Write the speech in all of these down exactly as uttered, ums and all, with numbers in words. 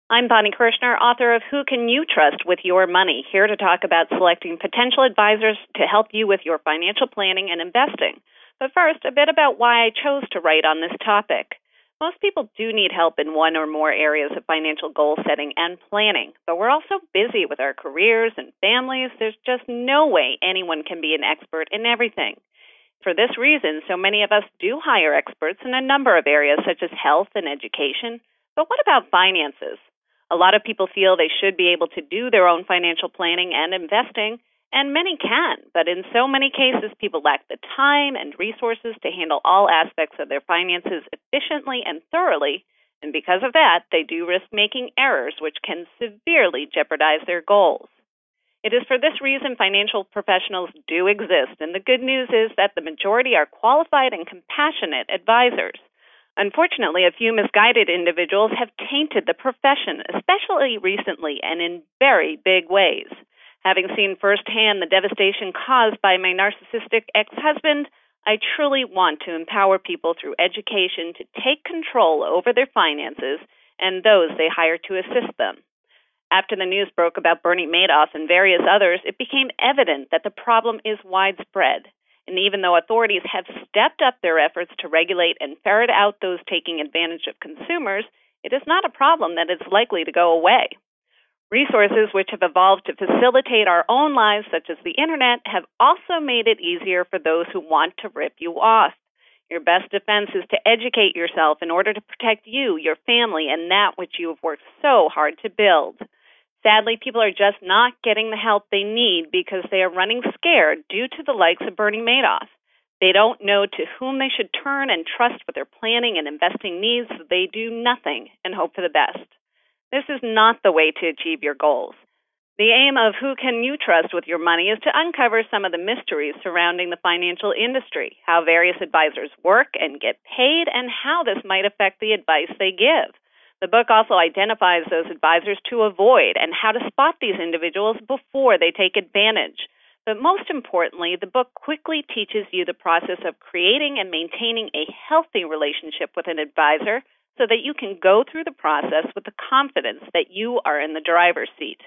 I'm Bonnie Kirshner, author of Who Can You Trust with Your Money, here to talk about selecting potential advisors to help you with your financial planning and investing. But first, a bit about why I chose to write on this topic. Most people do need help in one or more areas of financial goal setting and planning, but we're also busy with our careers and families. There's just no way anyone can be an expert in everything. For this reason, so many of us do hire experts in a number of areas such as health and education. But what about finances? A lot of people feel they should be able to do their own financial planning and investing, and many can, but in so many cases, people lack the time and resources to handle all aspects of their finances efficiently and thoroughly, and because of that, they do risk making errors which can severely jeopardize their goals. It is for this reason financial professionals do exist, and the good news is that the majority are qualified and compassionate advisors. Unfortunately, a few misguided individuals have tainted the profession, especially recently and in very big ways. Having seen firsthand the devastation caused by my narcissistic ex-husband, I truly want to empower people through education to take control over their finances and those they hire to assist them. After the news broke about Bernie Madoff and various others, it became evident that the problem is widespread. And even though authorities have stepped up their efforts to regulate and ferret out those taking advantage of consumers, it is not a problem that is likely to go away. Resources which have evolved to facilitate our own lives, such as the Internet, have also made it easier for those who want to rip you off. Your best defense is to educate yourself in order to protect you, your family, and that which you have worked so hard to build. Sadly, people are just not getting the help they need because they are running scared due to the likes of Bernie Madoff. They don't know to whom they should turn and trust with their planning and investing needs, so they do nothing and hope for the best. This is not the way to achieve your goals. The aim of Who Can You Trust with Your Money is to uncover some of the mysteries surrounding the financial industry, how various advisors work and get paid, and how this might affect the advice they give. The book also identifies those advisors to avoid and how to spot these individuals before they take advantage. But most importantly, the book quickly teaches you the process of creating and maintaining a healthy relationship with an advisor so that you can go through the process with the confidence that you are in the driver's seat.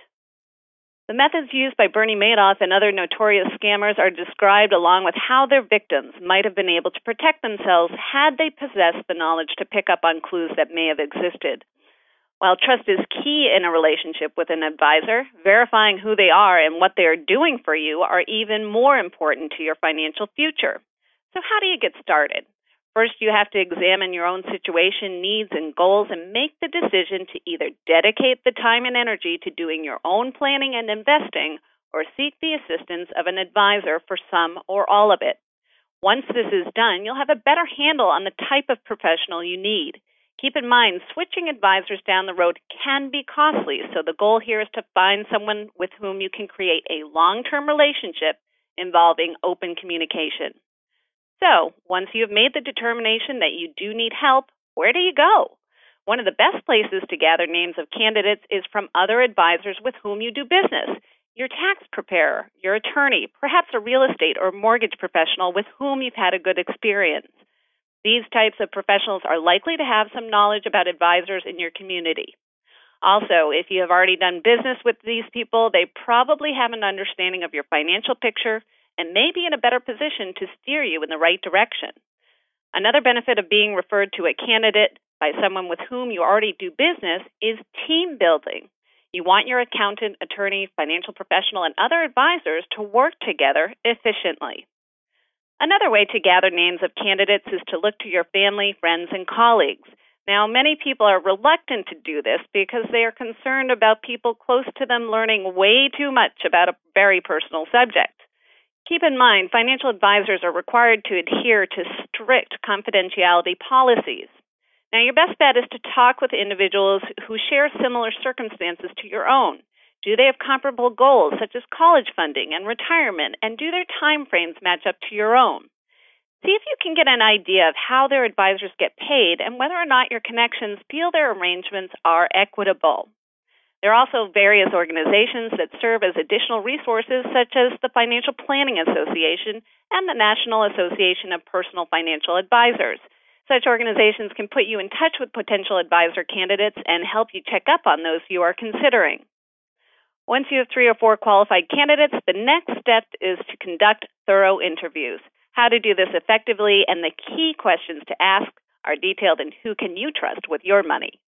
The methods used by Bernie Madoff and other notorious scammers are described along with how their victims might have been able to protect themselves had they possessed the knowledge to pick up on clues that may have existed. While trust is key in a relationship with an advisor, verifying who they are and what they are doing for you are even more important to your financial future. So how do you get started? First, you have to examine your own situation, needs, and goals and make the decision to either dedicate the time and energy to doing your own planning and investing or seek the assistance of an advisor for some or all of it. Once this is done, you'll have a better handle on the type of professional you need. Keep in mind, switching advisors down the road can be costly, so the goal here is to find someone with whom you can create a long-term relationship involving open communication. So, once you have made the determination that you do need help, where do you go? One of the best places to gather names of candidates is from other advisors with whom you do business, your tax preparer, your attorney, perhaps a real estate or mortgage professional with whom you've had a good experience. These types of professionals are likely to have some knowledge about advisors in your community. Also, if you have already done business with these people, they probably have an understanding of your financial picture and may be in a better position to steer you in the right direction. Another benefit of being referred to a candidate by someone with whom you already do business is team building. You want your accountant, attorney, financial professional, and other advisors to work together efficiently. Another way to gather names of candidates is to look to your family, friends, and colleagues. Now, many people are reluctant to do this because they are concerned about people close to them learning way too much about a very personal subject. Keep in mind, financial advisors are required to adhere to strict confidentiality policies. Now, your best bet is to talk with individuals who share similar circumstances to your own. Do they have comparable goals, such as college funding and retirement, and do their time frames match up to your own? See if you can get an idea of how their advisors get paid and whether or not your connections feel their arrangements are equitable. There are also various organizations that serve as additional resources, such as the Financial Planning Association and the National Association of Personal Financial Advisors. Such organizations can put you in touch with potential advisor candidates and help you check up on those you are considering. Once you have three or four qualified candidates, the next step is to conduct thorough interviews. How to do this effectively and the key questions to ask are detailed in Who Can You Trust with Your Money?